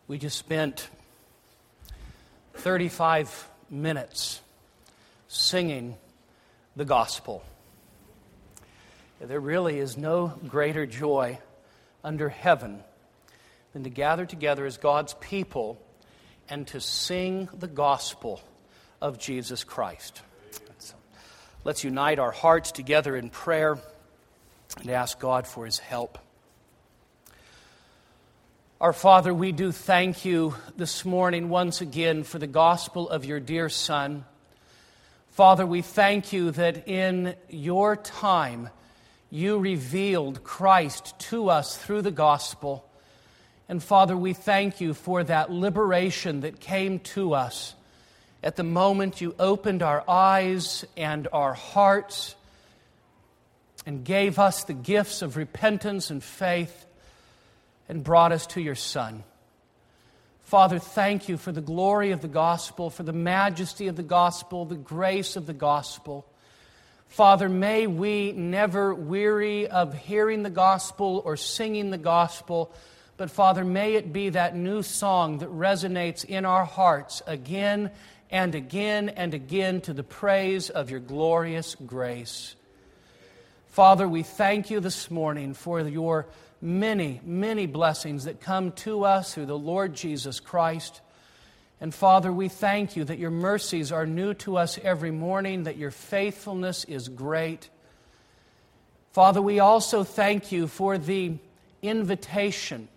We just spent 35 minutes singing the gospel. There really is no greater joy under heaven than to gather together as God's people and to sing the gospel of Jesus Christ. Let's unite our hearts together in prayer and ask God for His help. Our Father, we do thank You this morning once again for the gospel of Your dear Son. Father, we thank You that in Your time You revealed Christ to us through the gospel. And Father, we thank You for that liberation that came to us at the moment You opened our eyes and our hearts and gave us the gifts of repentance and faith and brought us to Your Son. Father, thank You for the glory of the gospel, for the majesty of the gospel, the grace of the gospel. Father, may we never weary of hearing the gospel or singing the gospel, but Father, may it be that new song that resonates in our hearts again and again and again to the praise of Your glorious grace. Father, we thank You this morning for Your many, many blessings that come to us through the Lord Jesus Christ. And Father, we thank You that Your mercies are new to us every morning, that Your faithfulness is great. Father, we also thank You for the invitation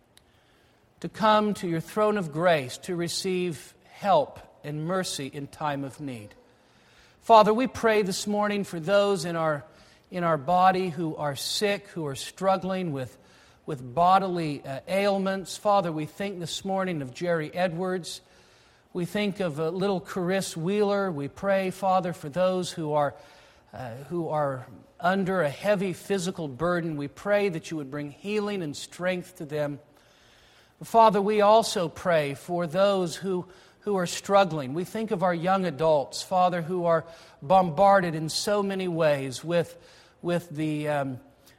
to come to Your throne of grace to receive help and mercy in time of need. Father, we pray this morning for those in our body who are sick, who are struggling with bodily ailments. Father, we think this morning of Jerry Edwards. We think of little Carisse Wheeler. We pray, Father, for those who are under a heavy physical burden. We pray that You would bring healing and strength to them. Father, we also pray for those who are struggling. We think of our young adults, Father, who are bombarded in so many ways with the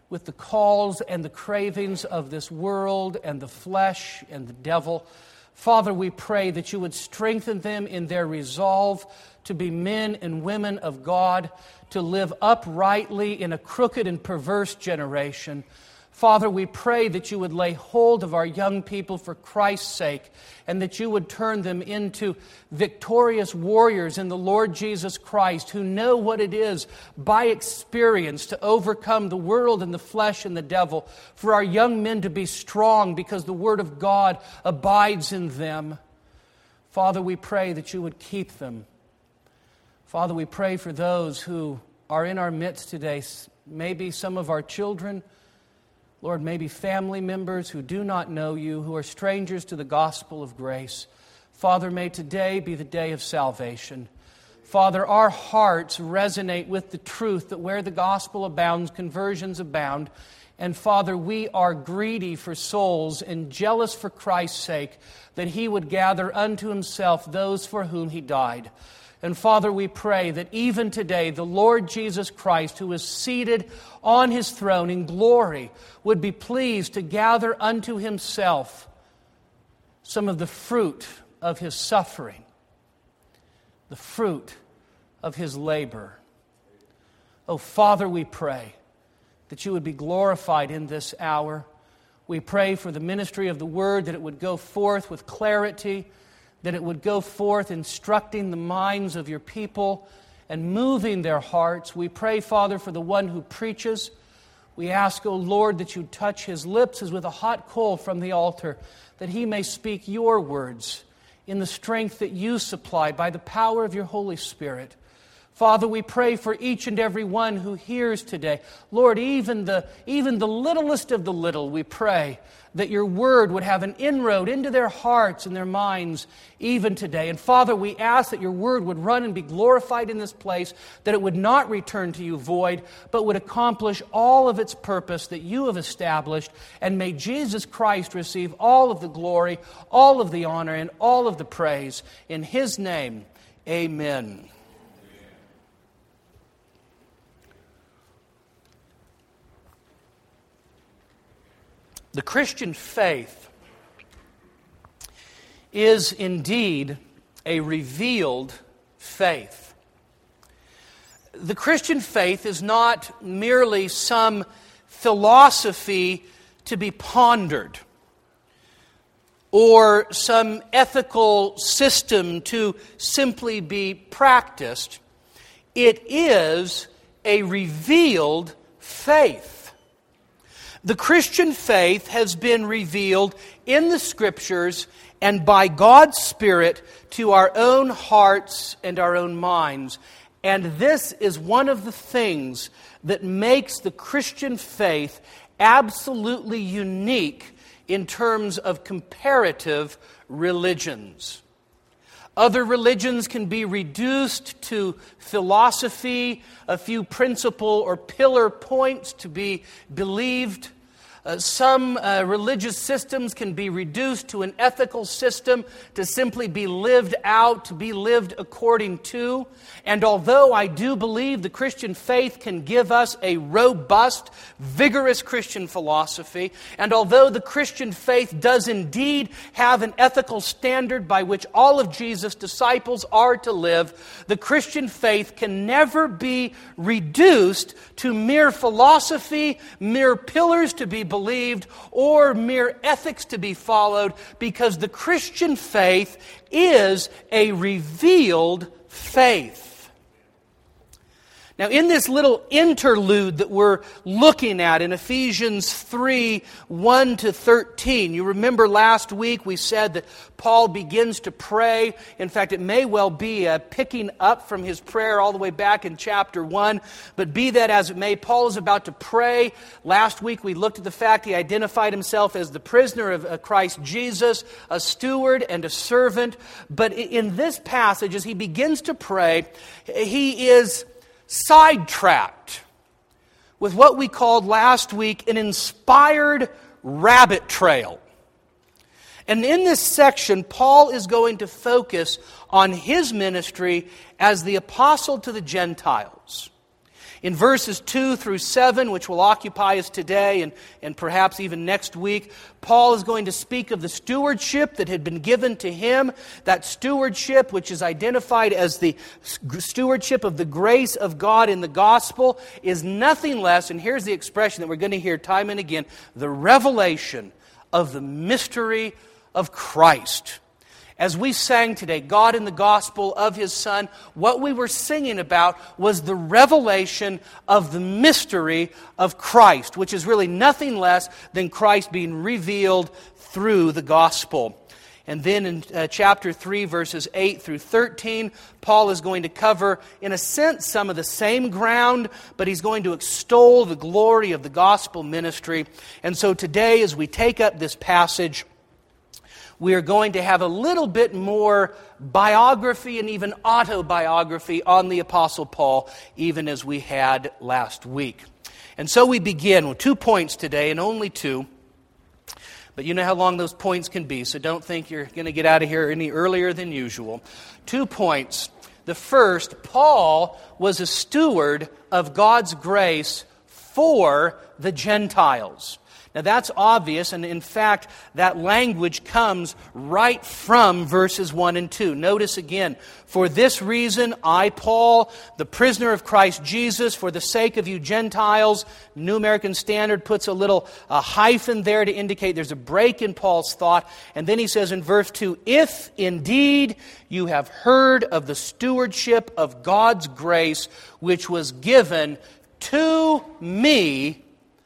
calls and the cravings of this world and the flesh and the devil. Father, we pray that You would strengthen them in their resolve to be men and women of God, to live uprightly in a crooked and perverse generation. Father, we pray that You would lay hold of our young people for Christ's sake, and that You would turn them into victorious warriors in the Lord Jesus Christ, who know what it is by experience to overcome the world and the flesh and the devil, for our young men to be strong because the Word of God abides in them. Father, we pray that You would keep them. Father, we pray for those who are in our midst today, maybe some of our children, Lord, maybe family members who do not know You, who are strangers to the gospel of grace. Father, may today be the day of salvation. Father, our hearts resonate with the truth that where the gospel abounds, conversions abound. And Father, we are greedy for souls and jealous for Christ's sake, that He would gather unto Himself those for whom He died. And Father, we pray that even today, the Lord Jesus Christ, who is seated on His throne in glory, would be pleased to gather unto Himself some of the fruit of His suffering, the fruit of His labor. Oh, Father, we pray that You would be glorified in this hour. We pray for the ministry of the Word, that it would go forth with clarity, that it would go forth instructing the minds of Your people and moving their hearts. We pray, Father, for the one who preaches. We ask, O Lord, that You touch his lips as with a hot coal from the altar, that he may speak Your words in the strength that You supply by the power of Your Holy Spirit. Father, we pray for each and every one who hears today. Lord, even the littlest of the little, we pray that Your word would have an inroad into their hearts and their minds even today. And Father, we ask that Your word would run and be glorified in this place, that it would not return to You void, but would accomplish all of its purpose that You have established. And may Jesus Christ receive all of the glory, all of the honor, and all of the praise. In His name, amen. The Christian faith is indeed a revealed faith. The Christian faith is not merely some philosophy to be pondered or some ethical system to simply be practiced. It is a revealed faith. The Christian faith has been revealed in the Scriptures and by God's Spirit to our own hearts and our own minds. And this is one of the things that makes the Christian faith absolutely unique in terms of comparative religions. Other religions can be reduced to philosophy, a few principal or pillar points to be believed. Some religious systems can be reduced to an ethical system to simply be lived out, to be lived according to. And although I do believe the Christian faith can give us a robust, vigorous Christian philosophy, and although the Christian faith does indeed have an ethical standard by which all of Jesus' disciples are to live, the Christian faith can never be reduced to mere philosophy, mere pillars to be believed, or mere ethics to be followed, because the Christian faith is a revealed faith. Now, in this little interlude that we're looking at in Ephesians 3, 1 to 13, you remember last week we said that Paul begins to pray. In fact, it may well be picking up from his prayer all the way back in chapter 1. But be that as it may, Paul is about to pray. Last week we looked at the fact he identified himself as the prisoner of Christ Jesus, a steward and a servant. But in this passage, as he begins to pray, he is sidetracked with what we called last week an inspired rabbit trail. And in this section, Paul is going to focus on his ministry as the apostle to the Gentiles. In verses 2 through 7, which will occupy us today and perhaps even next week, Paul is going to speak of the stewardship that had been given to him. That stewardship, which is identified as the stewardship of the grace of God in the gospel, is nothing less, and here's the expression that we're going to hear time and again, the revelation of the mystery of Christ. As we sang today, God in the gospel of His Son, what we were singing about was the revelation of the mystery of Christ, which is really nothing less than Christ being revealed through the gospel. And then in chapter 3, verses 8 through 13, Paul is going to cover, in a sense, some of the same ground, but he's going to extol the glory of the gospel ministry. And so today, as we take up this passage, we are going to have a little bit more biography and even autobiography on the Apostle Paul, even as we had last week. And so we begin with 2 points today, and only 2. But you know how long those points can be, so don't think you're going to get out of here any earlier than usual. 2 points. The first, Paul was a steward of God's grace for the Gentiles. Now that's obvious, and in fact, that language comes right from verses 1 and 2. Notice again, for this reason, I, Paul, the prisoner of Christ Jesus, for the sake of you Gentiles, New American Standard puts a hyphen there to indicate there's a break in Paul's thought. And then he says in verse 2, if indeed you have heard of the stewardship of God's grace, which was given to me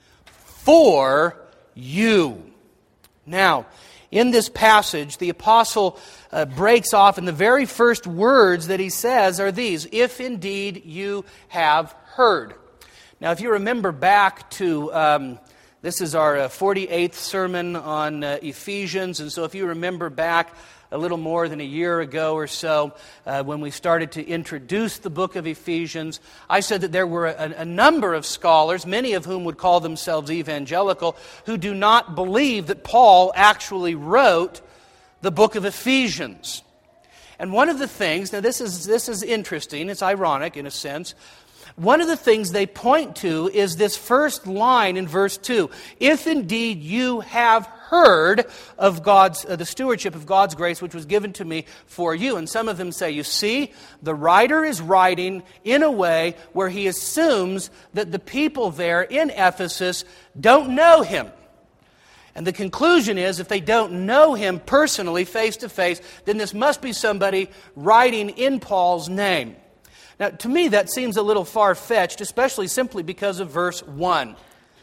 for you. Now, in this passage, the apostle breaks off, and the very first words that he says are these, if indeed you have heard. Now, if you remember back to, this is our 48th sermon on Ephesians, and so if you remember back a little more than a year ago or so, when we started to introduce the book of Ephesians, I said that there were a number of scholars, many of whom would call themselves evangelical, who do not believe that Paul actually wrote the book of Ephesians. And one of the things, now this is interesting, it's ironic in a sense, One of the things they point to is this first line in verse 2. If indeed you have heard of the stewardship of God's grace which was given to me for you. And some of them say, you see, the writer is writing in a way where he assumes that the people there in Ephesus don't know him. And the conclusion is, if they don't know him personally, face to face, then this must be somebody writing in Paul's name. Now, to me, that seems a little far-fetched, especially simply because of verse 1.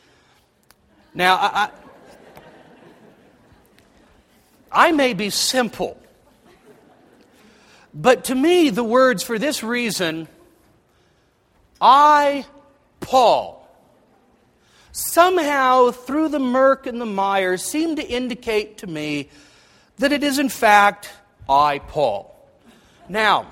Now, I may be simple, but to me, the words for this reason, I, Paul, somehow through the murk and the mire seem to indicate to me that it is in fact I, Paul. Now,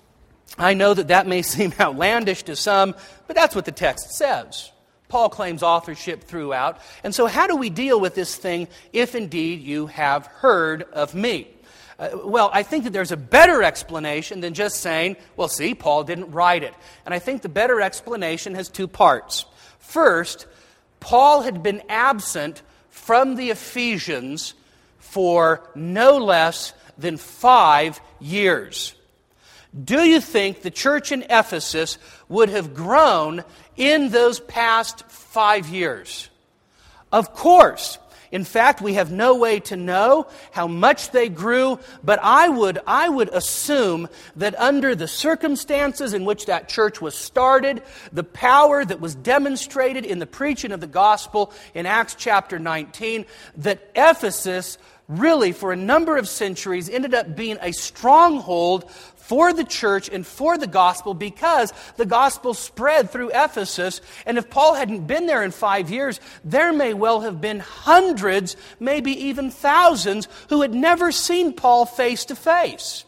I know that may seem outlandish to some, but that's what the text says. Paul claims authorship throughout. And so how do we deal with this thing, if indeed you have heard of me? Well, I think that there's a better explanation than just saying, well, see, Paul didn't write it. And I think the better explanation has two parts. First, Paul had been absent from the Ephesians for no less than 5 years. Do you think the church in Ephesus would have grown in those past 5 years? Of course. In fact, we have no way to know how much they grew, but I would assume that under the circumstances in which that church was started, the power that was demonstrated in the preaching of the gospel in Acts chapter 19, that Ephesus really for a number of centuries ended up being a stronghold for the church and for the gospel, because the gospel spread through Ephesus. And if Paul hadn't been there in 5 years, there may well have been hundreds, maybe even thousands, who had never seen Paul face to face.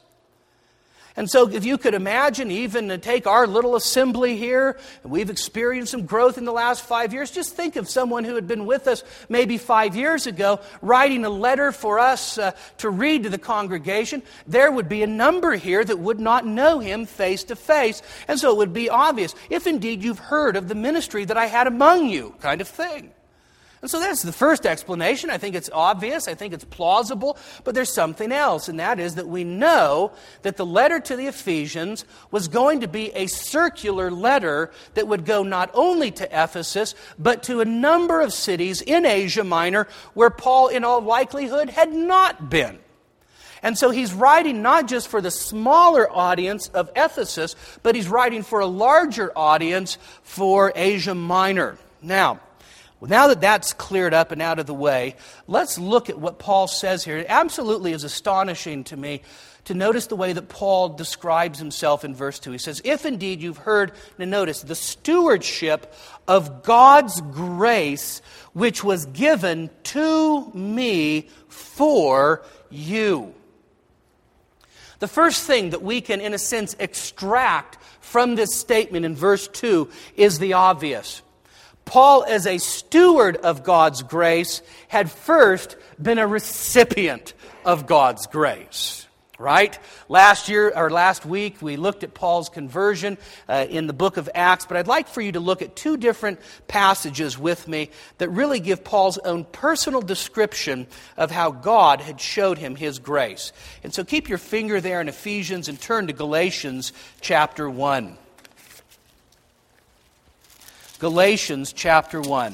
And so if you could imagine, even to take our little assembly here, and we've experienced some growth in the last 5 years, just think of someone who had been with us maybe 5 years ago, writing a letter for us to read to the congregation. There would be a number here that would not know him face to face. And so it would be obvious, if indeed you've heard of the ministry that I had among you, kind of thing. And so that's the first explanation. I think it's obvious. I think it's plausible. But there's something else, and that is that we know that the letter to the Ephesians was going to be a circular letter that would go not only to Ephesus, but to a number of cities in Asia Minor where Paul, in all likelihood, had not been. And so he's writing not just for the smaller audience of Ephesus, but he's writing for a larger audience for Asia Minor. Now that that's cleared up and out of the way, let's look at what Paul says here. It absolutely is astonishing to me to notice the way that Paul describes himself in verse 2. He says, if indeed you've heard, now notice, the stewardship of God's grace which was given to me for you. The first thing that we can, in a sense, extract from this statement in verse 2 is the obvious. Paul, as a steward of God's grace, had first been a recipient of God's grace. Right? Last week, we looked at Paul's conversion in the book of Acts, but I'd like for you to look at two different passages with me that really give Paul's own personal description of how God had showed him his grace. And so keep your finger there in Ephesians and turn to Galatians chapter 1. Galatians chapter 1.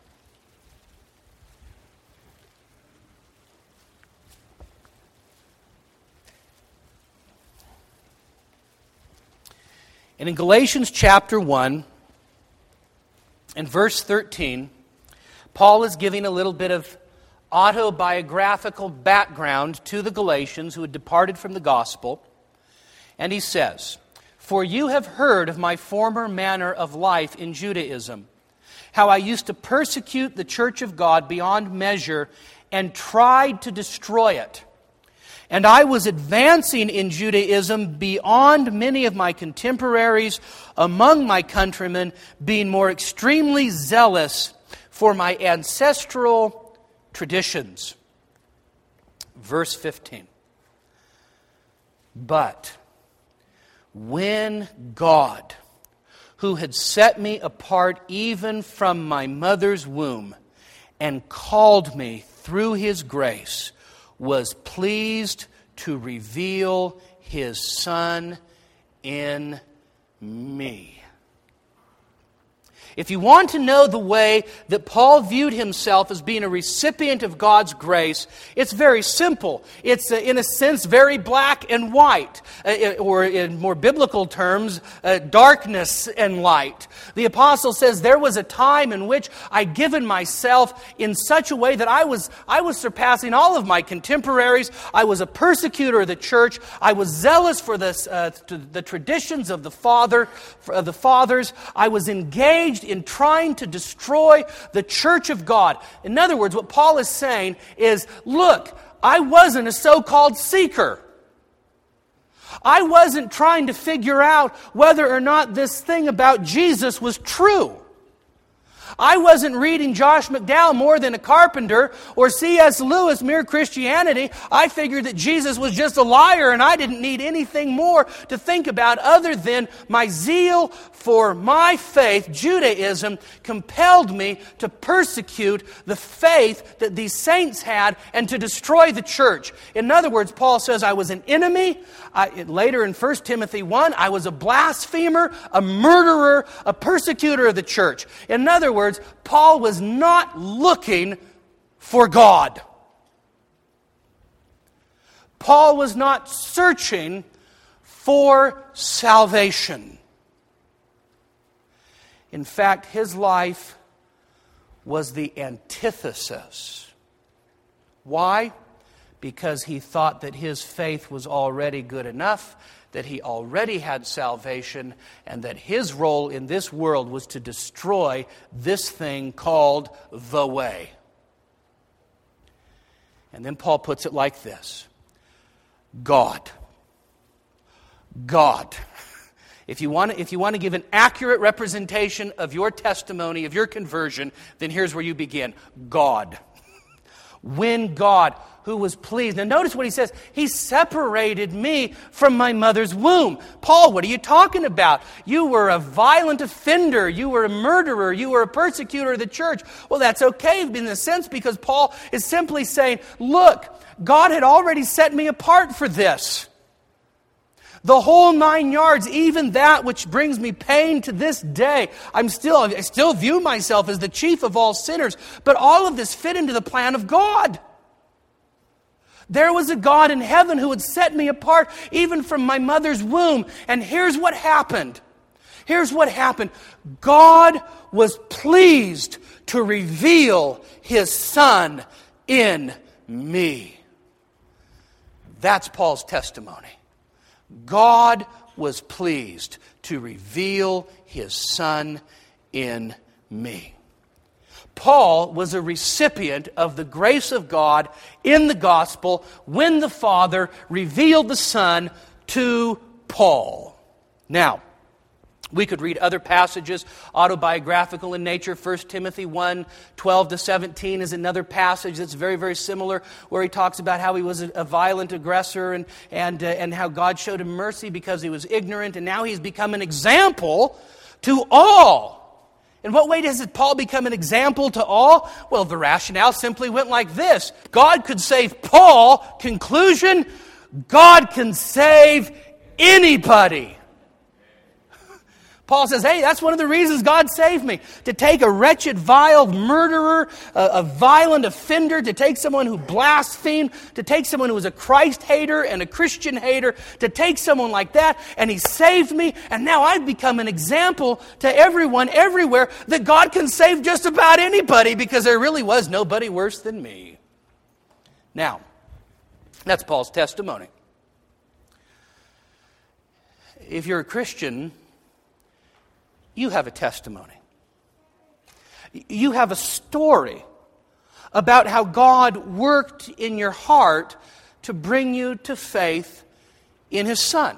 And in Galatians chapter 1, in verse 13, Paul is giving a little bit of autobiographical background to the Galatians who had departed from the gospel. And he says, for you have heard of my former manner of life in Judaism, how I used to persecute the church of God beyond measure and tried to destroy it. And I was advancing in Judaism beyond many of my contemporaries among my countrymen, being more extremely zealous for my ancestral traditions. Verse 15. But when God, who had set me apart even from my mother's womb and called me through His grace, was pleased to reveal His Son in me. If you want to know the way that Paul viewed himself as being a recipient of God's grace, it's very simple. It's, in a sense, very black and white, or in more biblical terms, darkness and light. The apostle says, there was a time in which I'd given myself in such a way that I was surpassing all of my contemporaries. I was a persecutor of the church. I was zealous for the traditions of the fathers. I was engaged in trying to destroy the church of God. In other words, what Paul is saying is, look, I wasn't a so-called seeker. I wasn't trying to figure out whether or not this thing about Jesus was true. I wasn't reading Josh McDowell More Than a Carpenter or C.S. Lewis Mere Christianity. I figured that Jesus was just a liar and I didn't need anything more to think about other than my zeal for my faith. Judaism compelled me to persecute the faith that these saints had and to destroy the church. In other words, Paul says I was an enemy. Later in 1 Timothy 1, I was a blasphemer, a murderer, a persecutor of the church. In other words, Paul was not looking for God. Paul was not searching for salvation. In fact, his life was the antithesis. Why? Because he thought that his faith was already good enough, that he already had salvation, and that his role in this world was to destroy this thing called the way. And then Paul puts it like this: God. If you want to give an accurate representation of your testimony, of your conversion, then here's where you begin. God. When God, who was pleased. Now notice what he says. He separated me from my mother's womb. Paul, what are you talking about? You were a violent offender. You were a murderer. You were a persecutor of the church. Well, that's okay in a sense, because Paul is simply saying, look, God had already set me apart for this. The whole 9 yards, even that which brings me pain to this day. I still view myself as the chief of all sinners, but all of this fit into the plan of God. There was a God in heaven who had set me apart even from my mother's womb. And here's what happened. God was pleased to reveal His Son in me. That's Paul's testimony. God was pleased to reveal His Son in me. Paul was a recipient of the grace of God in the gospel when the Father revealed the Son to Paul. Now, we could read other passages, autobiographical in nature. 1 Timothy 1, 12-17 is another passage that's very, very similar, where he talks about how he was a violent aggressor and how God showed him mercy because he was ignorant, and now he's become an example to all. In what way does Paul become an example to all? Well, the rationale simply went like this. God could save Paul. Conclusion, God can save anybody. Paul says, hey, that's one of the reasons God saved me. To take a wretched, vile murderer, a violent offender, to take someone who blasphemed, to take someone who was a Christ hater and a Christian hater, to take someone like that, and He saved me, and now I've become an example to everyone, everywhere, that God can save just about anybody, because there really was nobody worse than me. Now, that's Paul's testimony. If you're a Christian, you have a testimony. You have a story about how God worked in your heart to bring you to faith in His Son.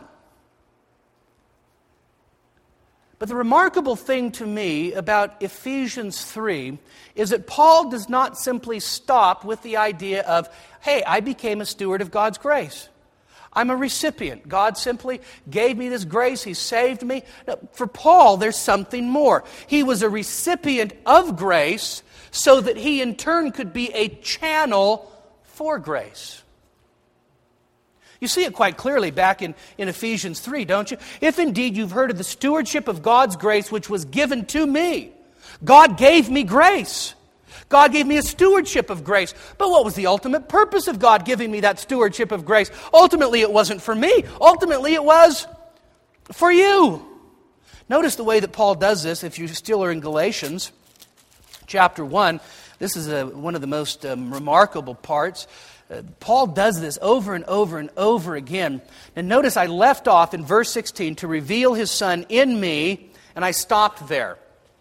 But the remarkable thing to me about Ephesians 3 is that Paul does not simply stop with the idea of, hey, I became a steward of God's grace. I'm a recipient. God simply gave me this grace. He saved me. Now, for Paul, there's something more. He was a recipient of grace so that he in turn could be a channel for grace. You see it quite clearly back in Ephesians 3, don't you? If indeed you've heard of the stewardship of God's grace which was given to me. God gave me grace. God gave me a stewardship of grace. But what was the ultimate purpose of God giving me that stewardship of grace? Ultimately, it wasn't for me. Ultimately, it was for you. Notice the way that Paul does this, if you still are in Galatians chapter 1. This is one of the most remarkable parts. Paul does this over and over and over again. And notice I left off in verse 16 to reveal His Son in me, and I stopped there.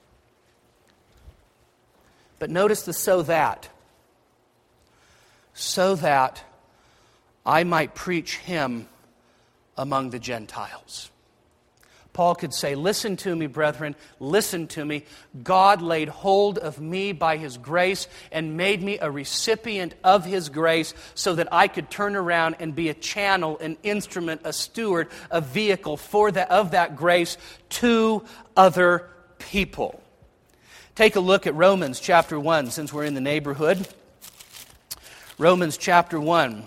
But notice the so that I might preach Him among the Gentiles. Paul could say, listen to me, brethren, listen to me. God laid hold of me by His grace and made me a recipient of His grace so that I could turn around and be a channel, an instrument, a steward, a vehicle of that grace to other people. Take a look at Romans chapter 1, since we're in the neighborhood. Romans chapter 1.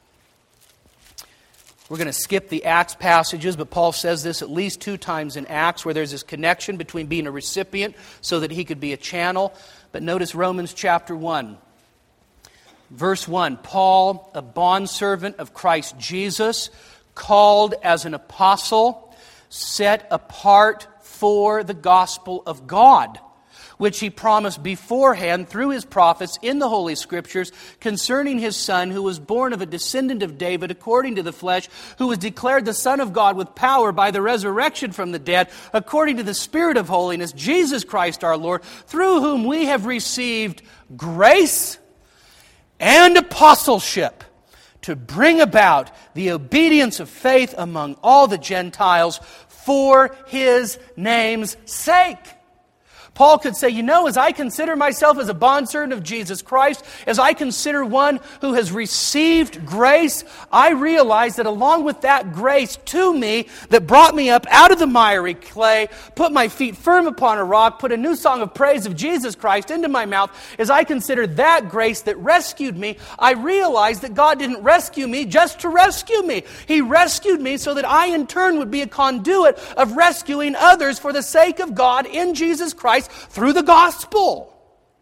We're going to skip the Acts passages, but Paul says this at least 2 times in Acts, where there's this connection between being a recipient so that he could be a channel. But notice Romans chapter 1. Verse 1, Paul, a bondservant of Christ Jesus, called as an apostle, set apart for the gospel of God, which He promised beforehand through His prophets in the Holy Scriptures concerning His Son, who was born of a descendant of David according to the flesh, who was declared the Son of God with power by the resurrection from the dead, according to the Spirit of holiness, Jesus Christ our Lord, through whom we have received grace and apostleship to bring about the obedience of faith among all the Gentiles for His name's sake. Paul could say, as I consider myself as a bondservant of Jesus Christ, as I consider one who has received grace, I realize that along with that grace to me that brought me up out of the miry clay, put my feet firm upon a rock, put a new song of praise of Jesus Christ into my mouth, as I consider that grace that rescued me, I realize that God didn't rescue me just to rescue me. He rescued me so that I in turn would be a conduit of rescuing others for the sake of God in Jesus Christ through the gospel.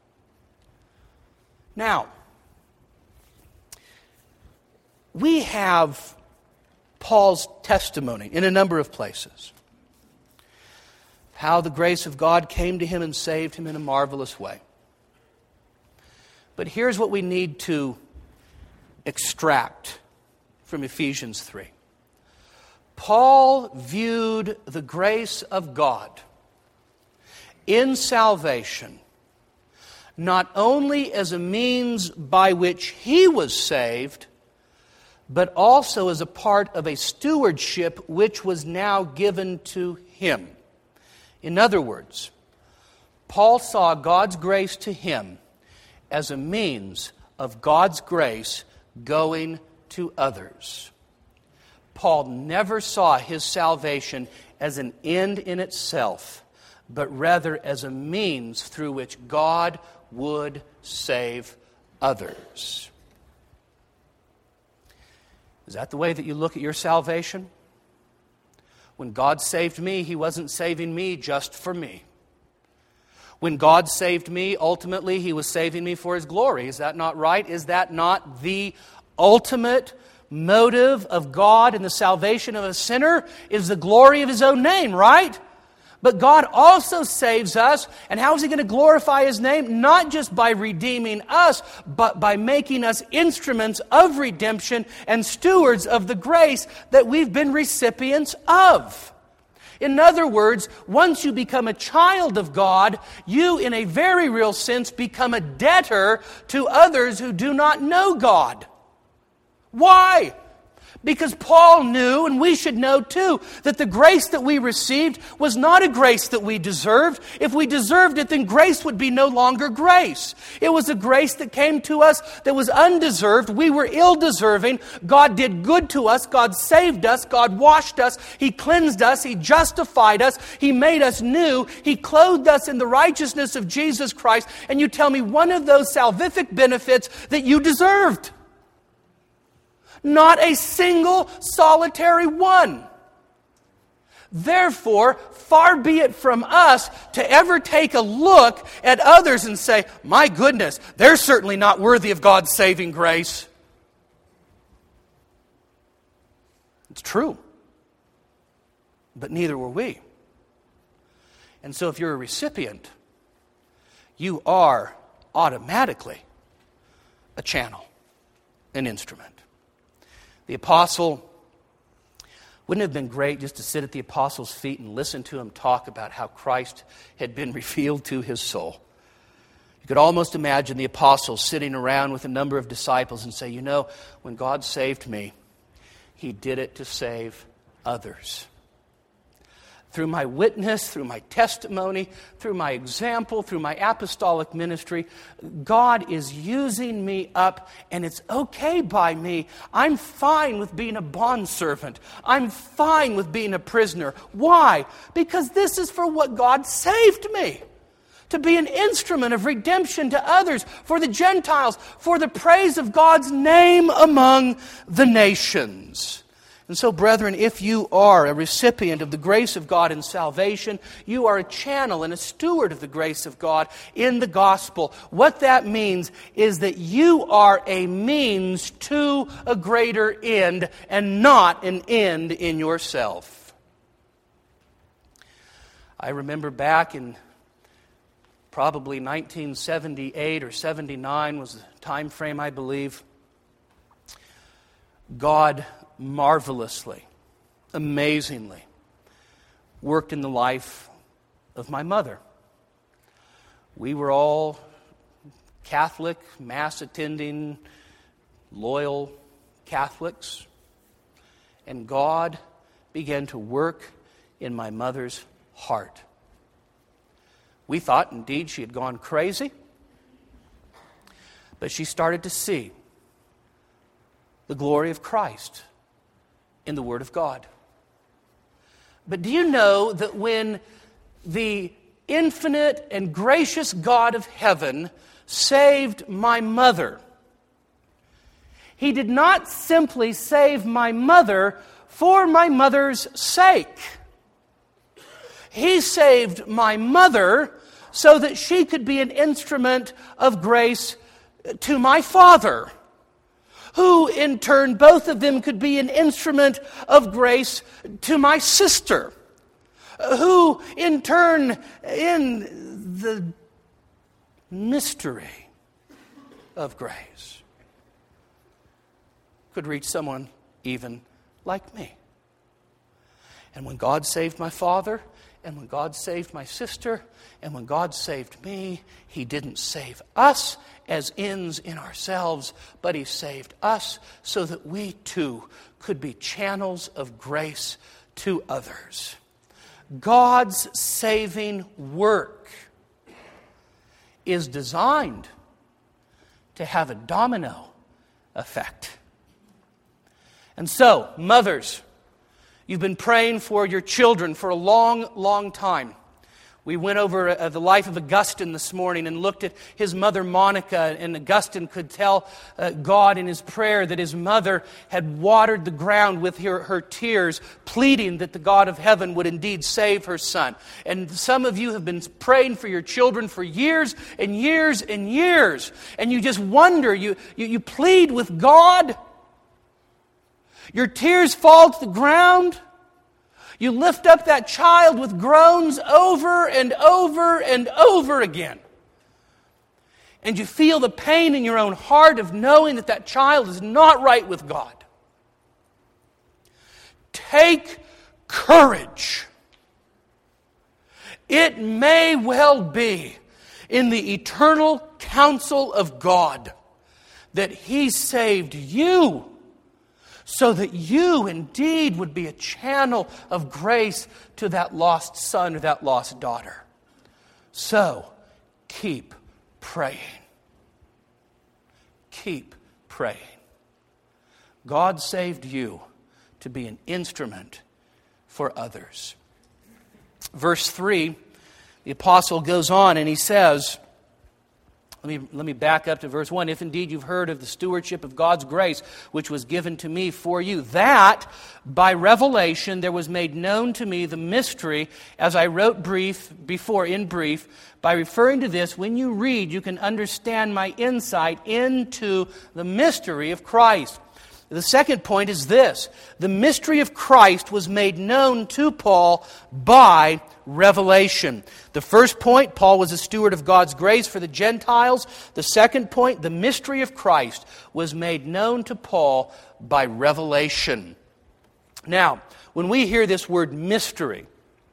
Now, we have Paul's testimony in a number of places. How the grace of God came to him and saved him in a marvelous way. But here's what we need to extract from Ephesians 3. Paul viewed the grace of God in salvation not only as a means by which he was saved, but also as a part of a stewardship which was now given to him. In other words, Paul saw God's grace to him as a means of God's grace going to others. Paul never saw his salvation as an end in itself, but rather as a means through which God would save others. Is that the way that you look at your salvation? When God saved me, He wasn't saving me just for me. When God saved me, ultimately He was saving me for His glory. Is that not right? Is that not the ultimate motive of God in the salvation of a sinner? Is the glory of His own name, right? But God also saves us, and how is He going to glorify His name? Not just by redeeming us, but by making us instruments of redemption and stewards of the grace that we've been recipients of. In other words, once you become a child of God, you, in a very real sense, become a debtor to others who do not know God. Why? Because Paul knew, and we should know too, that the grace that we received was not a grace that we deserved. If we deserved it, then grace would be no longer grace. It was a grace that came to us that was undeserved. We were ill-deserving. God did good to us. God saved us. God washed us. He cleansed us. He justified us. He made us new. He clothed us in the righteousness of Jesus Christ. And you tell me one of those salvific benefits that you deserved. Not a single solitary one. Therefore, far be it from us to ever take a look at others and say, my goodness, they're certainly not worthy of God's saving grace. It's true. But neither were we. And so if you're a recipient, you are automatically a channel, an instrument. The apostle, wouldn't it have been great just to sit at the apostle's feet and listen to him talk about how Christ had been revealed to his soul? You could almost imagine the apostle sitting around with a number of disciples and say, you know, when God saved me, He did it to save others. Through my witness, through my testimony, through my example, through my apostolic ministry, God is using me up, and it's okay by me. I'm fine with being a bondservant. I'm fine with being a prisoner. Why? Because this is for what God saved me. To be an instrument of redemption to others, for the Gentiles, for the praise of God's name among the nations. And so, brethren, if you are a recipient of the grace of God in salvation, you are a channel and a steward of the grace of God in the gospel. What that means is that you are a means to a greater end and not an end in yourself. I remember back in probably 1978 or 79 was the time frame, I believe. God marvelously, amazingly worked in the life of my mother. We were all Catholic, Mass-attending, loyal Catholics. And God began to work in my mother's heart. We thought, indeed, she had gone crazy. But she started to see the glory of Christ in the Word of God. But do you know that when the infinite and gracious God of heaven saved my mother, He did not simply save my mother for my mother's sake. He saved my mother so that she could be an instrument of grace to my father, who in turn, both of them could be an instrument of grace to my sister, who in turn, in the mystery of grace, could reach someone even like me. And when God saved my father, and when God saved my sister, and when God saved me, He didn't save us as ends in ourselves, but He saved us so that we too could be channels of grace to others. God's saving work is designed to have a domino effect. And so, mothers, you've been praying for your children for a long, long time. We went over the life of Augustine this morning and looked at his mother Monica, and Augustine could tell God in his prayer that his mother had watered the ground with her tears, pleading that the God of heaven would indeed save her son. And some of you have been praying for your children for years and years and years, and you just wonder, you plead with God. Your tears fall to the ground. You lift up that child with groans over and over and over again. And you feel the pain in your own heart of knowing that that child is not right with God. Take courage. It may well be in the eternal counsel of God that He saved you so that you indeed would be a channel of grace to that lost son or that lost daughter. So, keep praying. Keep praying. God saved you to be an instrument for others. Verse 3, the apostle goes on and he says, let me back up to verse 1. If indeed you've heard of the stewardship of God's grace, which was given to me for you, that by revelation there was made known to me the mystery, as I wrote in brief. By referring to this, when you read, you can understand my insight into the mystery of Christ. The second point is this: the mystery of Christ was made known to Paul by revelation. The first point, Paul was a steward of God's grace for the Gentiles. The second point, the mystery of Christ was made known to Paul by revelation. Now, when we hear this word mystery,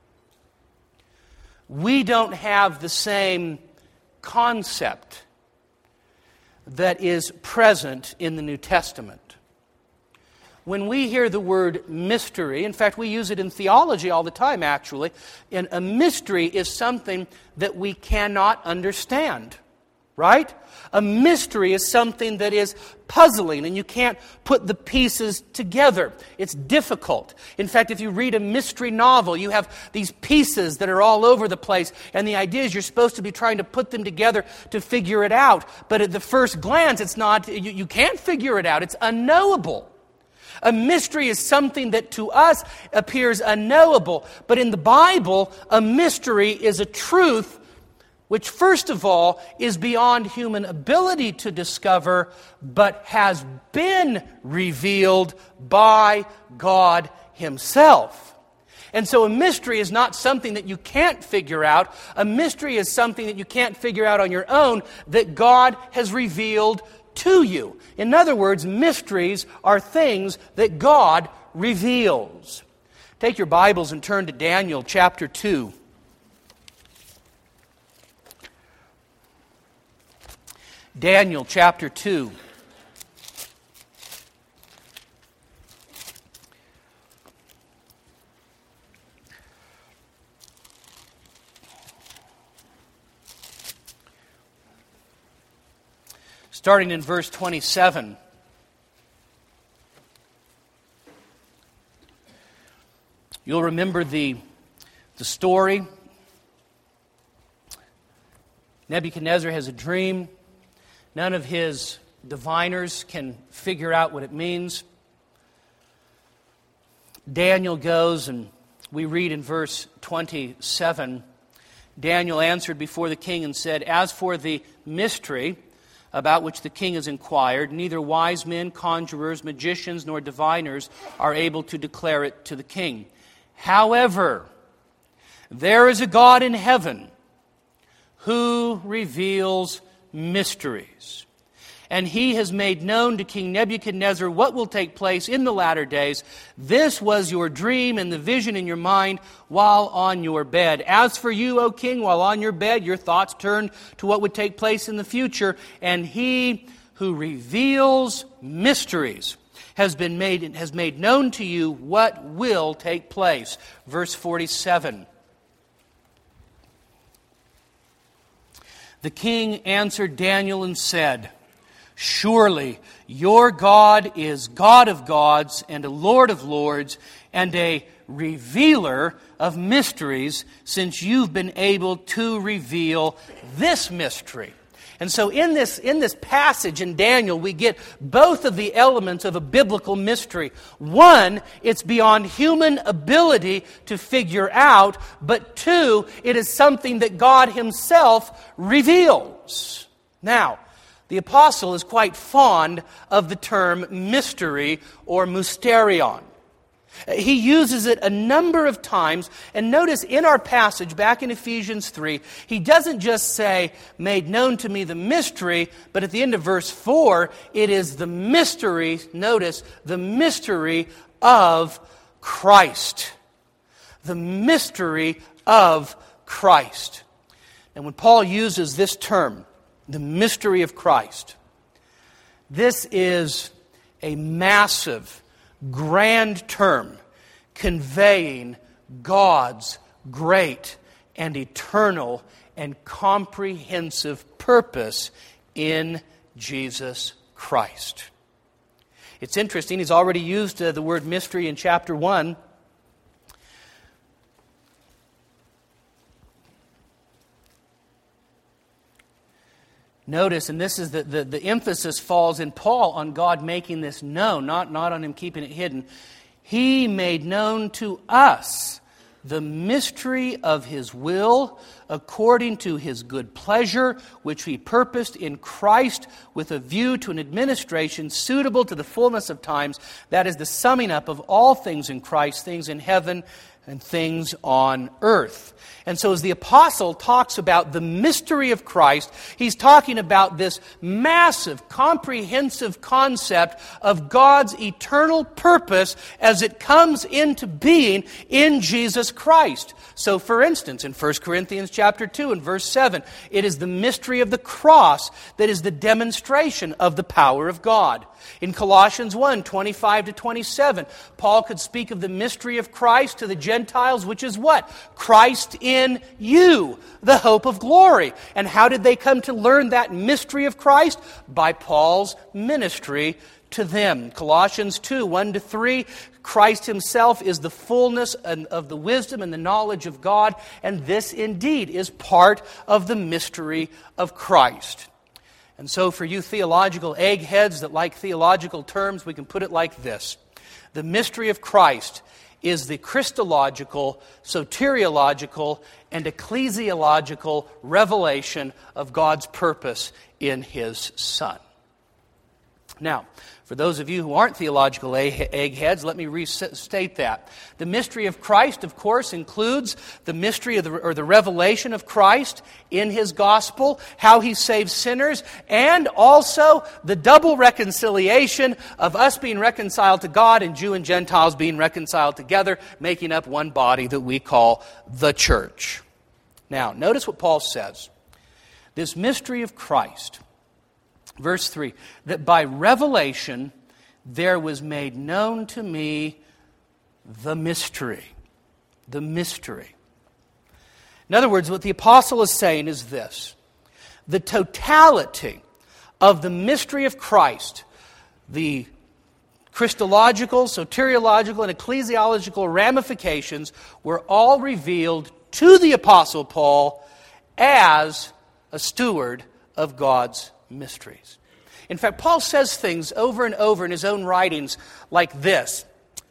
we don't have the same concept that is present in the New Testament. When we hear the word mystery, in fact, we use it in theology all the time, actually, and a mystery is something that we cannot understand, right? A mystery is something that is puzzling, and you can't put the pieces together. It's difficult. In fact, if you read a mystery novel, you have these pieces that are all over the place, and the idea is you're supposed to be trying to put them together to figure it out. But at the first glance, it's not. You can't figure it out. It's unknowable. A mystery is something that to us appears unknowable. But in the Bible, a mystery is a truth which, first of all, is beyond human ability to discover, but has been revealed by God Himself. And so a mystery is not something that you can't figure out. A mystery is something that you can't figure out on your own, that God has revealed to you. In other words, mysteries are things that God reveals. Take your Bibles and turn to Daniel chapter 2. Daniel chapter 2. Starting in verse 27. You'll remember the story. Nebuchadnezzar has a dream. None of his diviners can figure out what it means. Daniel goes, and we read in verse 27, Daniel answered before the king and said, "As for the mystery about which the king has inquired, neither wise men, conjurers, magicians, nor diviners are able to declare it to the king. However, there is a God in heaven who reveals mysteries. And He has made known to King Nebuchadnezzar what will take place in the latter days. This was your dream and the vision in your mind while on your bed. As for you, O king, while on your bed, your thoughts turned to what would take place in the future. And He who reveals mysteries has made known to you what will take place." Verse 47. The king answered Daniel and said, "Surely your God is God of gods and a Lord of lords and a revealer of mysteries, since you've been able to reveal this mystery." And so in this passage in Daniel, we get both of the elements of a biblical mystery. One, it's beyond human ability to figure out, but two, it is something that God Himself reveals. Now, the apostle is quite fond of the term mystery or mysterion. He uses it a number of times, and notice in our passage back in Ephesians 3, he doesn't just say, "made known to me the mystery," but at the end of verse 4, it is the mystery, notice, the mystery of Christ. The mystery of Christ. And when Paul uses this term, the mystery of Christ, this is a massive grand term conveying God's great and eternal and comprehensive purpose in Jesus Christ. It's interesting, he's already used the word mystery in chapter 1. Notice, and this is the emphasis falls in Paul on God making this known, not on him keeping it hidden. He made known to us the mystery of His will according to His good pleasure, which He purposed in Christ with a view to an administration suitable to the fullness of times. That is the summing up of all things in Christ, things in heaven and things on earth. And so as the apostle talks about the mystery of Christ, he's talking about this massive, comprehensive concept of God's eternal purpose as it comes into being in Jesus Christ. So for instance, in 1 Corinthians chapter 2 and verse 7, it is the mystery of the cross that is the demonstration of the power of God. In Colossians 1, 25 to 27, Paul could speak of the mystery of Christ to the Gentiles, which is what? Christ in you, the hope of glory. And how did they come to learn that mystery of Christ? By Paul's ministry to them. Colossians 2, 1 to 3, Christ Himself is the fullness of the wisdom and the knowledge of God, and this indeed is part of the mystery of Christ. And so for you theological eggheads that like theological terms, we can put it like this. The mystery of Christ is the Christological, soteriological, and ecclesiological revelation of God's purpose in His Son. Now, for those of you who aren't theological eggheads, let me restate that. The mystery of Christ, of course, includes the mystery of the revelation of Christ in His gospel, how He saves sinners, and also the double reconciliation of us being reconciled to God and Jew and Gentiles being reconciled together, making up one body that we call the church. Now, notice what Paul says. This mystery of Christ, verse 3, that by revelation there was made known to me the mystery. The mystery. In other words, what the apostle is saying is this. The totality of the mystery of Christ, the Christological, soteriological, and ecclesiological ramifications were all revealed to the apostle Paul as a steward of God's mysteries. In fact, Paul says things over and over in his own writings like this.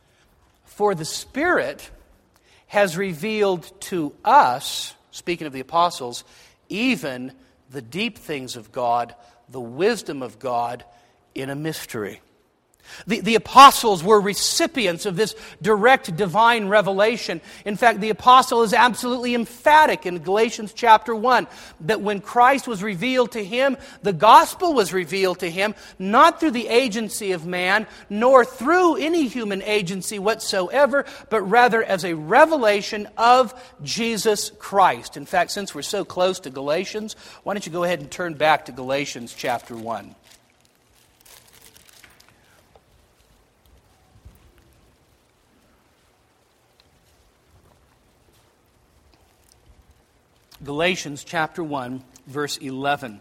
For the Spirit has revealed to us, speaking of the apostles, even the deep things of God, the wisdom of God in a mystery. The apostles were recipients of this direct divine revelation. In fact, the apostle is absolutely emphatic in Galatians chapter 1 that when Christ was revealed to him, the gospel was revealed to him, not through the agency of man, nor through any human agency whatsoever, but rather as a revelation of Jesus Christ. In fact, since we're so close to Galatians, why don't you go ahead and turn back to Galatians chapter 1. Galatians chapter 1, verse 11.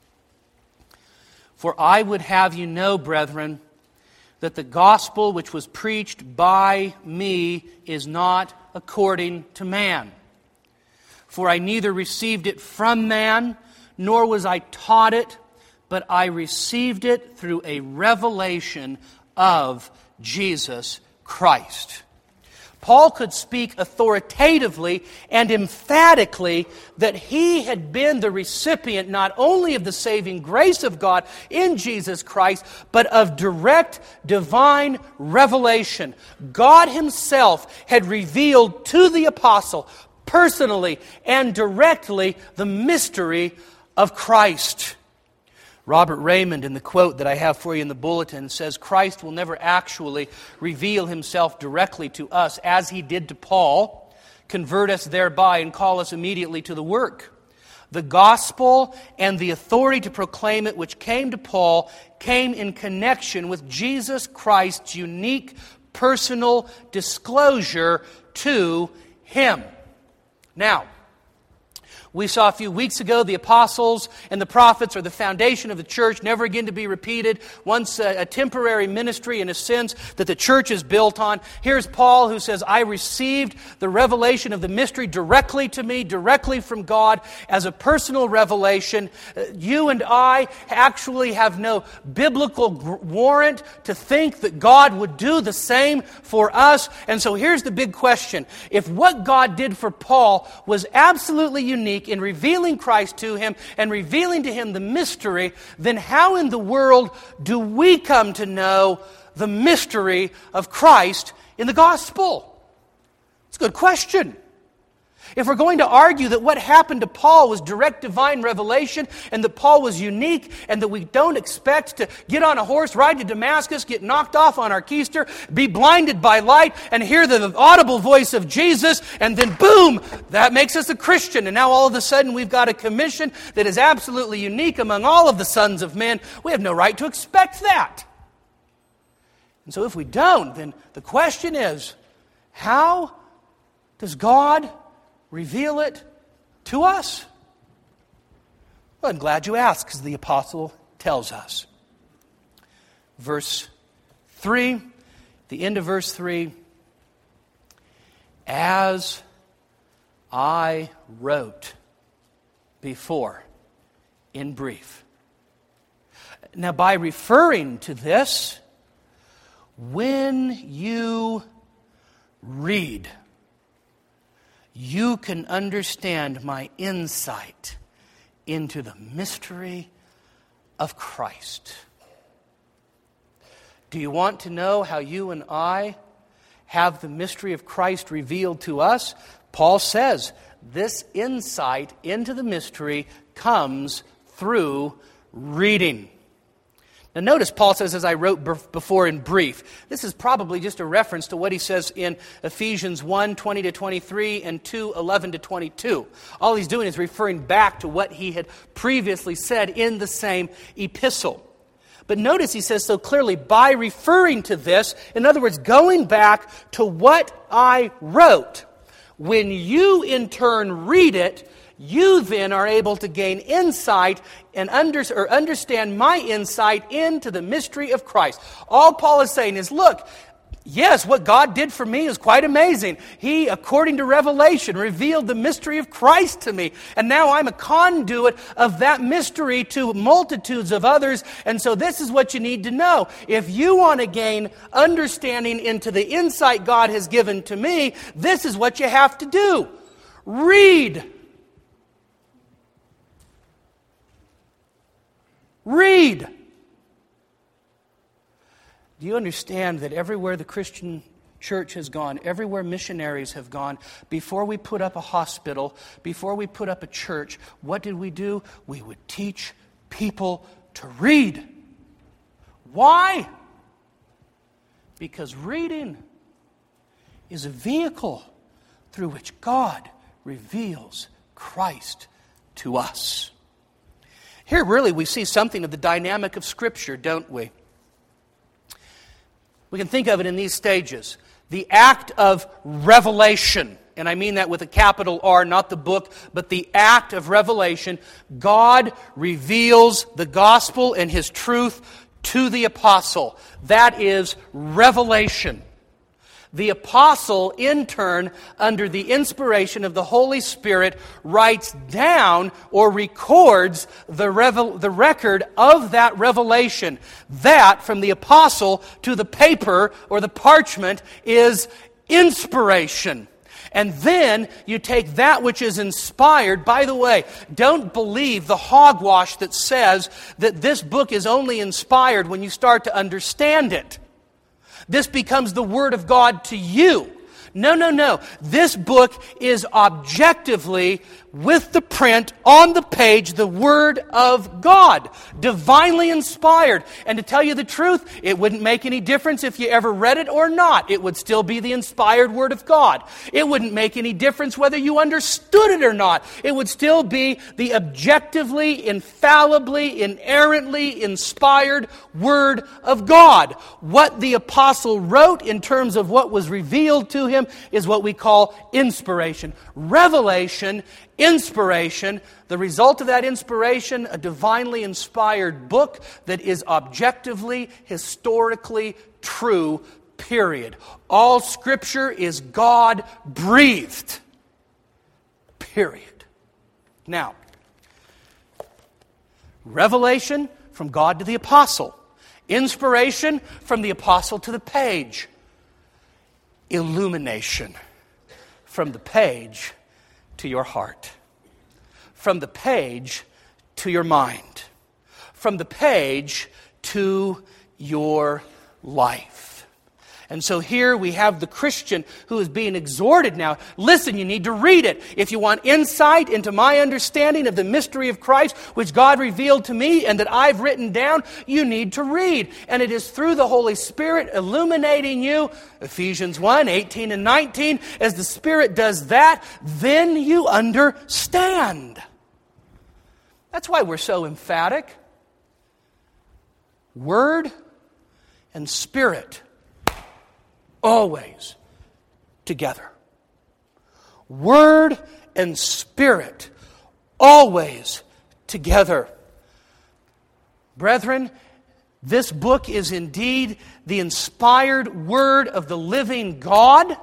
For I would have you know, brethren, that the gospel which was preached by me is not according to man. For I neither received it from man, nor was I taught it, but I received it through a revelation of Jesus Christ. Paul could speak authoritatively and emphatically that he had been the recipient not only of the saving grace of God in Jesus Christ, but of direct divine revelation. God Himself had revealed to the apostle personally and directly the mystery of Christ. Robert Raymond, in the quote that I have for you in the bulletin, says, Christ will never actually reveal Himself directly to us as He did to Paul, convert us thereby and call us immediately to the work. The gospel and the authority to proclaim it, which came to Paul, came in connection with Jesus Christ's unique personal disclosure to him. Now, we saw a few weeks ago the apostles and the prophets are the foundation of the church, never again to be repeated. Once a temporary ministry in a sense that the church is built on. Here's Paul who says, I received the revelation of the mystery directly to me, directly from God as a personal revelation. You and I actually have no biblical warrant to think that God would do the same for us. And so here's the big question. If what God did for Paul was absolutely unique, in revealing Christ to him and revealing to him the mystery, then how in the world do we come to know the mystery of Christ in the gospel? It's a good question. If we're going to argue that what happened to Paul was direct divine revelation and that Paul was unique and that we don't expect to get on a horse, ride to Damascus, get knocked off on our keister, be blinded by light and hear the audible voice of Jesus and then boom, that makes us a Christian. And now all of a sudden we've got a commission that is absolutely unique among all of the sons of men. We have no right to expect that. And so if we don't, then the question is, how does God reveal it to us? Well, I'm glad you asked, because the apostle tells us. Verse 3, the end of verse 3, as I wrote before in brief. Now, by referring to this, when you read, you can understand my insight into the mystery of Christ. Do you want to know how you and I have the mystery of Christ revealed to us? Paul says this insight into the mystery comes through reading. Now notice Paul says, as I wrote before in brief. This is probably just a reference to what he says in Ephesians 1, 20-23 and 2, 11-22. All he's doing is referring back to what he had previously said in the same epistle. But notice he says so clearly, by referring to this, in other words, going back to what I wrote. When you in turn read it, you then are able to gain insight and understand my insight into the mystery of Christ. All Paul is saying is, look, yes, what God did for me is quite amazing. He, according to Revelation, revealed the mystery of Christ to me. And now I'm a conduit of that mystery to multitudes of others. And so this is what you need to know. If you want to gain understanding into the insight God has given to me, this is what you have to do. Read. Read. Do you understand that everywhere the Christian church has gone, everywhere missionaries have gone, before we put up a hospital, before we put up a church, what did we do? We would teach people to read. Why? Because reading is a vehicle through which God reveals Christ to us. Here really we see something of the dynamic of Scripture, don't we? We can think of it in these stages. The act of revelation, and I mean that with a capital R, not the book, but the act of revelation. God reveals the gospel and His truth to the apostle. That is revelation. The apostle, in turn, under the inspiration of the Holy Spirit, writes down or records the record of that revelation. That, from the apostle to the paper or the parchment, is inspiration. And then you take that which is inspired. By the way, don't believe the hogwash that says that this book is only inspired when you start to understand it. This becomes the Word of God to you. No. This book is objectively with the print on the page the Word of God, divinely inspired. And to tell you the truth, it wouldn't make any difference if you ever read it or not. It would still be the inspired Word of God. It wouldn't make any difference whether you understood it or not. It would still be the objectively, infallibly, inerrantly inspired Word of God. What the apostle wrote in terms of what was revealed to him is what we call inspiration. Revelation, inspiration, the result of that inspiration, a divinely inspired book that is objectively, historically true, period. All Scripture is God-breathed, period. Now, revelation from God to the apostle. Inspiration from the apostle to the page. Illumination from the page to your heart. From the page to your mind. From the page to your life. And so here we have the Christian who is being exhorted now. Listen, you need to read it. If you want insight into my understanding of the mystery of Christ, which God revealed to me and that I've written down, you need to read. And it is through the Holy Spirit illuminating you, Ephesians 1, 18 and 19, as the Spirit does that, then you understand. That's why we're so emphatic. Word and Spirit always together. Word and Spirit always together. Brethren, this book is indeed the inspired Word of the living God.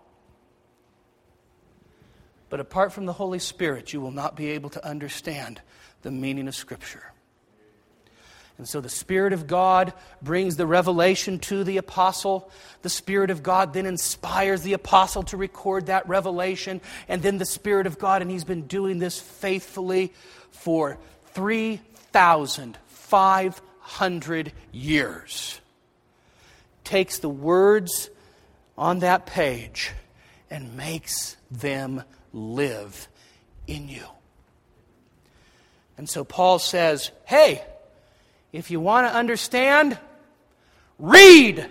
But apart from the Holy Spirit, you will not be able to understand the meaning of Scripture. And so the Spirit of God brings the revelation to the apostle. The Spirit of God then inspires the apostle to record that revelation. And then the Spirit of God, and he's been doing this faithfully for 3,500 years, takes the words on that page and makes them live in you. And so Paul says, hey, if you want to understand, read.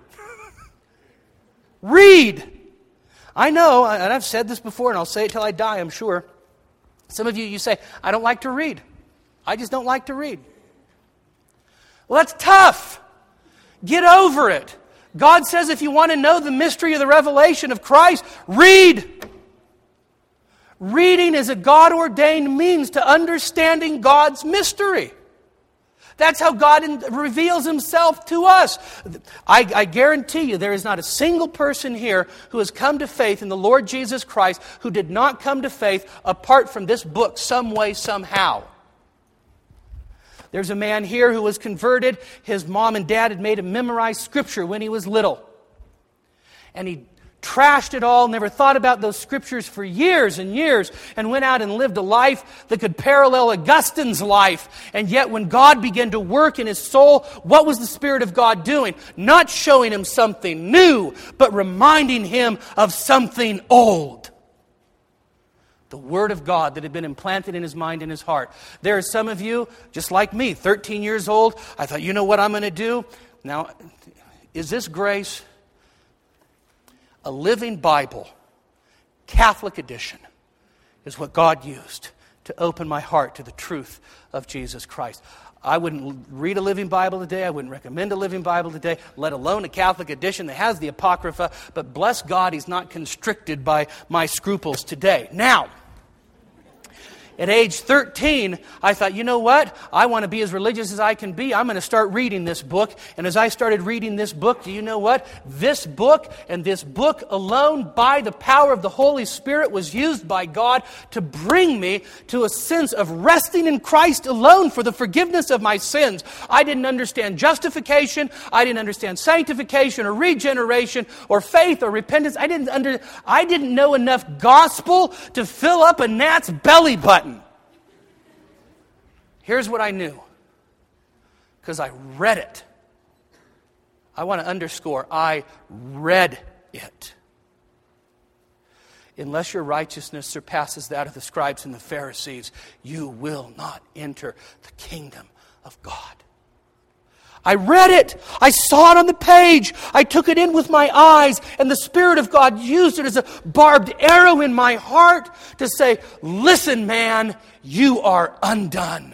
Read. I know, and I've said this before, and I'll say it till I die, I'm sure. Some of you say, I don't like to read. I just don't like to read. Well, that's tough. Get over it. God says if you want to know the mystery of the revelation of Christ, read. Reading is a God-ordained means to understanding God's mystery. That's how God reveals Himself to us. I guarantee you there is not a single person here who has come to faith in the Lord Jesus Christ who did not come to faith apart from this book some way, somehow. There's a man here who was converted. His mom and dad had made him memorize Scripture when he was little. And he trashed it all, never thought about those Scriptures for years and years, and went out and lived a life that could parallel Augustine's life. And yet when God began to work in his soul, what was the Spirit of God doing? Not showing him something new, but reminding him of something old. The Word of God that had been implanted in his mind and his heart. There are some of you, just like me, 13 years old. I thought, you know what I'm going to do? Now, is this grace? A Living Bible, Catholic edition, is what God used to open my heart to the truth of Jesus Christ. I wouldn't read a Living Bible today. I wouldn't recommend a Living Bible today, let alone a Catholic edition that has the Apocrypha. But bless God, he's not constricted by my scruples today. Now, at age 13, I thought, you know what? I want to be as religious as I can be. I'm going to start reading this book. And as I started reading this book, do you know what? This book and this book alone, by the power of the Holy Spirit, was used by God to bring me to a sense of resting in Christ alone for the forgiveness of my sins. I didn't understand justification. I didn't understand sanctification or regeneration or faith or repentance. I didn't know enough gospel to fill up a gnat's belly button. Here's what I knew, because I read it. I want to underscore, I read it. unless your righteousness surpasses that of the scribes and the Pharisees, you will not enter the kingdom of God. I read it. I saw it on the page. I took it in with my eyes, and the Spirit of God used it as a barbed arrow in my heart to say, listen, man, you are undone.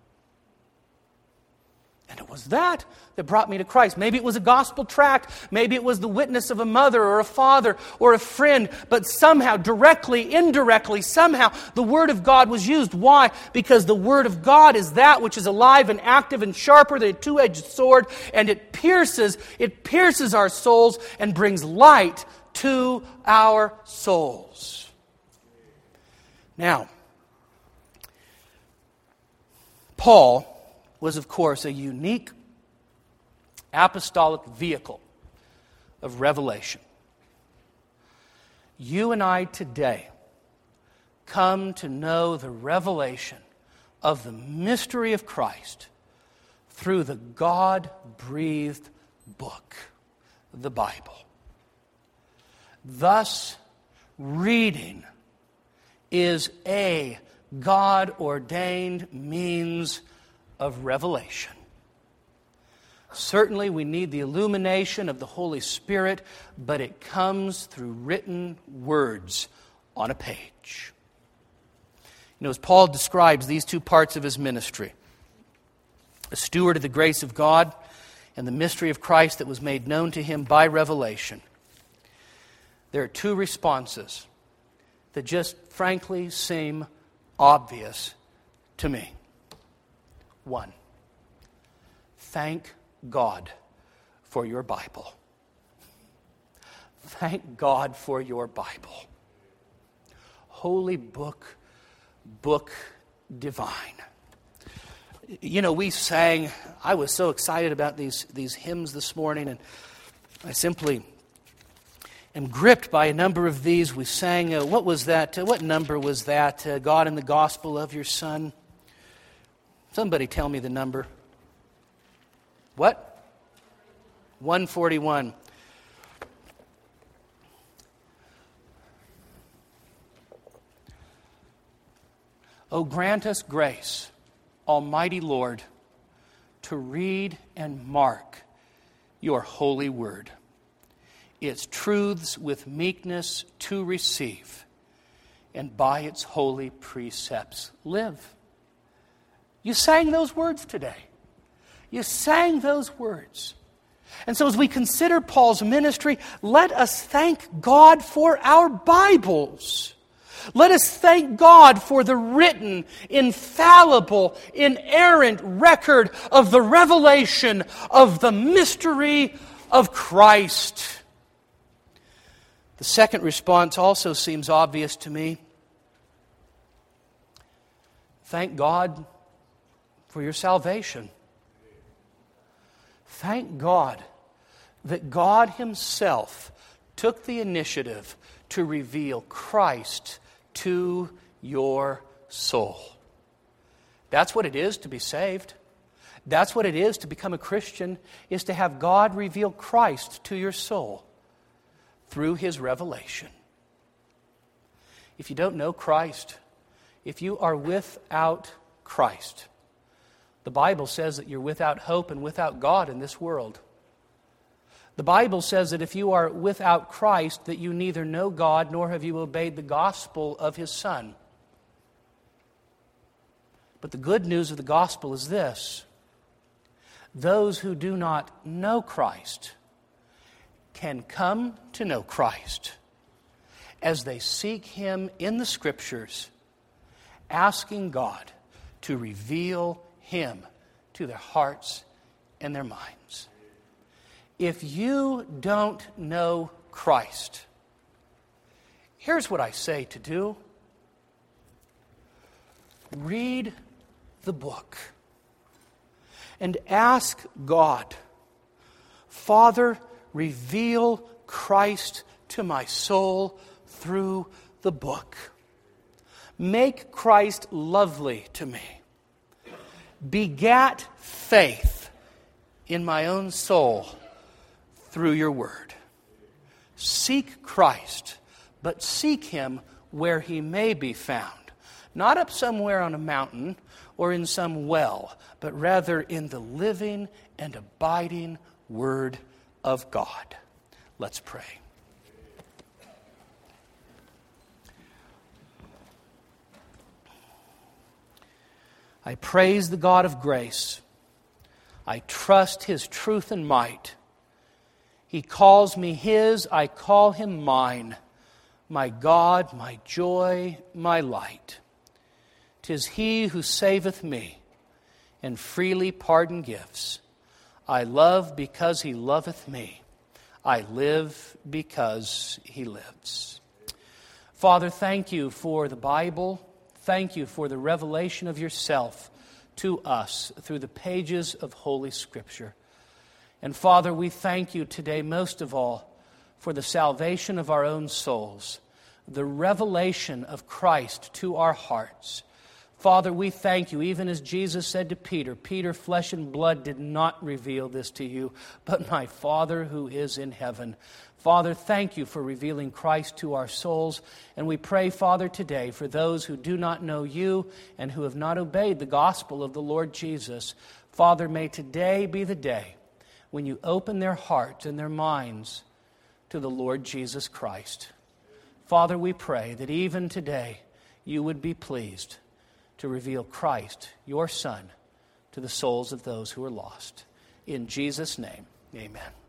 And it was that brought me to Christ. Maybe it was a gospel tract. Maybe it was the witness of a mother or a father or a friend. But somehow, directly, indirectly, somehow, the Word of God was used. Why? Because the Word of God is that which is alive and active and sharper than a two-edged sword. And it pierces our souls and brings light to our souls. Now, Paul was, of course, a unique apostolic vehicle of revelation. You and I today come to know the revelation of the mystery of Christ through the God-breathed book, the Bible. Thus, reading is a God-ordained means of revelation. Certainly we need the illumination of the Holy Spirit, but it comes through written words on a page. You know, as Paul describes these two parts of his ministry, a steward of the grace of God and the mystery of Christ that was made known to him by revelation, there are two responses that just frankly seem obvious to me. One, thank God for your Bible. Thank God for your Bible. Holy book, book divine. You know, we sang, I was so excited about these hymns this morning, and I simply am gripped by a number of these. We sang, what was that? What number was that? God in the gospel of your Son. Somebody tell me the number. What? 141. Oh, grant us grace, Almighty Lord, to read and mark your holy word, its truths with meekness to receive, and by its holy precepts live. You sang those words today. You sang those words. And so as we consider Paul's ministry, let us thank God for our Bibles. Let us thank God for the written, infallible, inerrant record of the revelation of the mystery of Christ. The second response also seems obvious to me. Thank God for your salvation. Thank God that God Himself took the initiative to reveal Christ to your soul. That's what it is to be saved. That's what it is to become a Christian, is to have God reveal Christ to your soul through His revelation. If you don't know Christ, if you are without Christ, the Bible says that you're without hope and without God in this world. The Bible says that if you are without Christ, that you neither know God nor have you obeyed the gospel of His Son. But the good news of the gospel is this: those who do not know Christ can come to know Christ as they seek Him in the Scriptures, asking God to reveal Him to their hearts and their minds. If you don't know Christ, here's what I say to do. Read the book and ask God, Father, reveal Christ to my soul through the book. Make Christ lovely to me. Begat faith in my own soul through your word. Seek Christ but seek him where he may be found, not up somewhere on a mountain or in some well, but rather in the living and abiding Word of God. Let's pray. I praise the God of grace. I trust his truth and might. He calls me his, I call him mine. My God, my joy, my light. 'Tis he who saveth me, and freely pardon gives. I love because he loveth me. I live because he lives. Father, thank you for the Bible. Thank you for the revelation of yourself to us through the pages of Holy Scripture. And Father, we thank you today most of all for the salvation of our own souls, the revelation of Christ to our hearts. Father, we thank you, even as Jesus said to Peter, Peter, flesh and blood did not reveal this to you, but my Father who is in heaven. Father, thank you for revealing Christ to our souls. And we pray, Father, today for those who do not know you and who have not obeyed the gospel of the Lord Jesus. Father, may today be the day when you open their hearts and their minds to the Lord Jesus Christ. Father, we pray that even today you would be pleased to reveal Christ, your Son, to the souls of those who are lost. In Jesus' name, amen.